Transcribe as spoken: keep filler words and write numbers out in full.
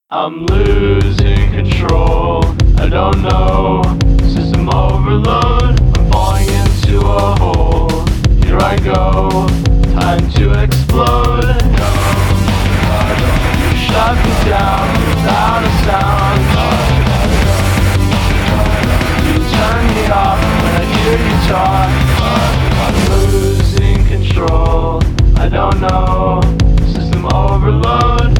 I'm losing control, I don't know, system overload, I'm falling into a hole. Here I go, time to explode. No, you shut me down without a sound. You turn me off when I hear you talk. I'm losing control, I don't know, system overload,